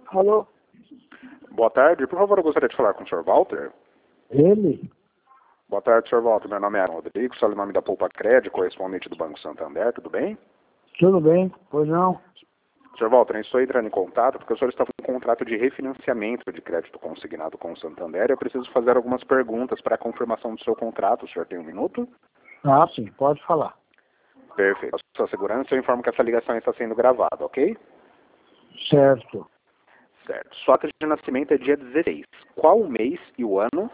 Alô? Boa tarde, por favor, eu gostaria de falar com o Sr. Walter. Ele? Boa tarde, Sr. Walter. Meu nome é Rodrigo, sou o nome da Poupa Crédito, correspondente do Banco Santander, tudo bem? Tudo bem? Pois não? Sr. Walter, eu estou entrando em contato porque o senhor está com um contrato de refinanciamento de crédito consignado com o Santander. Eu preciso fazer algumas perguntas para a confirmação do seu contrato. O senhor tem um minuto? Ah, sim, pode falar. Perfeito. A sua segurança, eu informo que essa ligação está sendo gravada, ok? Certo. Certo. Sua data de nascimento é dia 16. Qual o mês e o ano?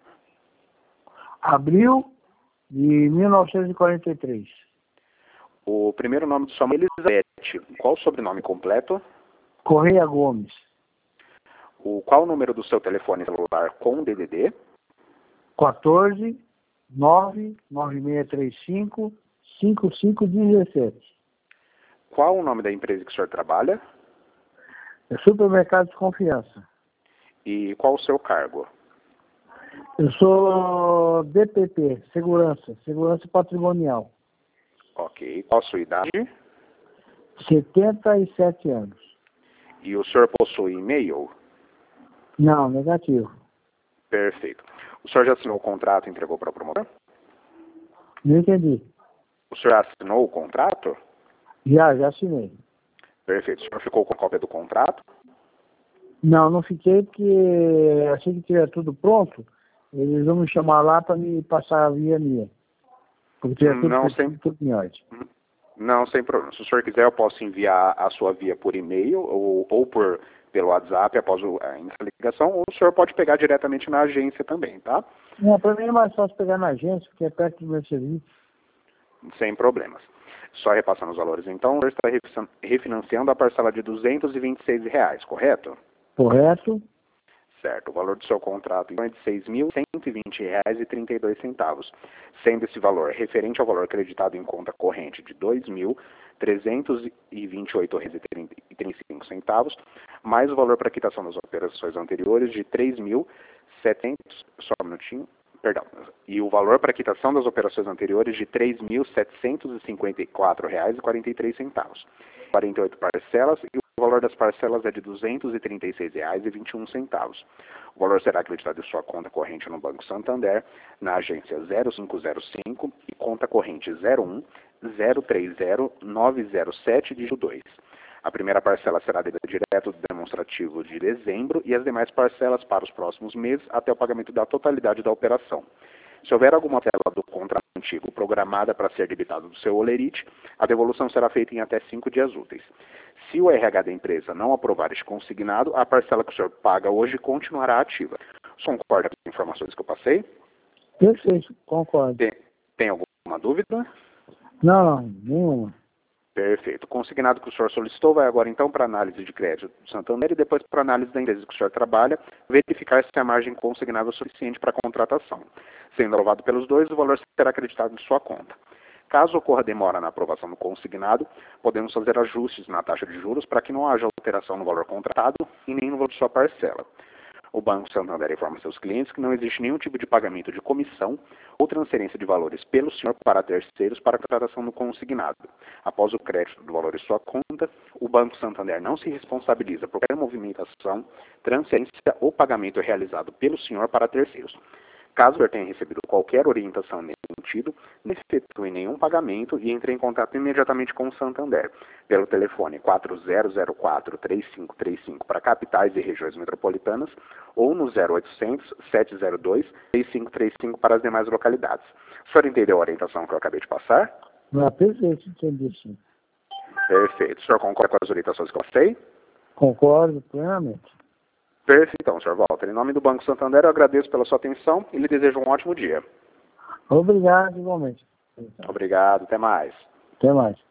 Abril de 1943. O primeiro nome de sua mãe é Elizabeth. Qual o sobrenome completo? Correia Gomes. Qual o número do seu telefone celular com DDD? 14 99635 5517. Qual o nome da empresa que o senhor trabalha? É Supermercado de Confiança. E qual o seu cargo? Eu sou DPP, Segurança Patrimonial. Ok. Qual a sua idade? 77 anos. E o senhor possui e-mail? Não, negativo. Perfeito. O senhor já assinou o contrato e entregou para o promotor? Não entendi. O senhor assinou o contrato? Já assinei. Perfeito. O senhor ficou com a cópia do contrato? Não fiquei porque assim que tiver tudo pronto, eles vão me chamar lá para me passar a via minha. Porque tiver tudo em ordem. Não, sem problema. Se o senhor quiser, eu posso enviar a sua via por e-mail ou pelo WhatsApp após a ligação, ou o senhor pode pegar diretamente na agência também, tá? Não, para mim é mais fácil pegar na agência, porque é perto do meu serviço. Sem problemas. Só repassando os valores, então, o senhor está refinanciando a parcela de R$ 226, correto? Correto? Certo. O valor do seu contrato então, é de R$ 6.120,32, sendo esse valor referente ao valor acreditado em conta corrente de R$ 2.328,35, mais o valor para quitação das operações anteriores de R$ 3.700, só um minutinho, perdão, e o valor para quitação das operações anteriores de R$ 3.754,43. 48 parcelas e o valor das parcelas é de R$ 236,21. O valor será acreditado em sua conta corrente no Banco Santander, na agência 0505 e conta corrente 01030907, dígito 2. A primeira parcela será debitada direto do demonstrativo de dezembro e as demais parcelas para os próximos meses até o pagamento da totalidade da operação. Se houver alguma parcela do contrato antigo programada para ser debitada do seu holerite, a devolução será feita em até 5 dias úteis. Se o RH da empresa não aprovar este consignado, a parcela que o senhor paga hoje continuará ativa. O senhor concorda com as informações que eu passei? Perfeito, concordo. Tem alguma dúvida? Não, nenhuma. Perfeito. O consignado que o senhor solicitou vai agora então para análise de crédito do Santander e depois para análise da empresa que o senhor trabalha, verificar se a margem consignada é suficiente para a contratação. Sendo aprovado pelos dois, o valor será acreditado em sua conta. Caso ocorra demora na aprovação do consignado, podemos fazer ajustes na taxa de juros para que não haja alteração no valor contratado e nem no valor de sua parcela. O Banco Santander informa seus clientes que não existe nenhum tipo de pagamento de comissão ou transferência de valores pelo senhor para terceiros para a contratação do consignado. Após o crédito do valor em sua conta, o Banco Santander não se responsabiliza por qualquer movimentação, transferência ou pagamento realizado pelo senhor para terceiros. Caso o senhor tenha recebido qualquer orientação nesse sentido, não efetue nenhum pagamento e entre em contato imediatamente com o Santander, pelo telefone 4004-3535 para capitais e regiões metropolitanas ou no 0800-702-3535 para as demais localidades. O senhor entendeu a orientação que eu acabei de passar? Perfeito, entendi sim. Perfeito. O senhor concorda com as orientações que eu passei? Concordo plenamente. Perfeito, então, Sr. Walter. Em nome do Banco Santander, eu agradeço pela sua atenção e lhe desejo um ótimo dia. Obrigado, igualmente. Obrigado, até mais. Até mais.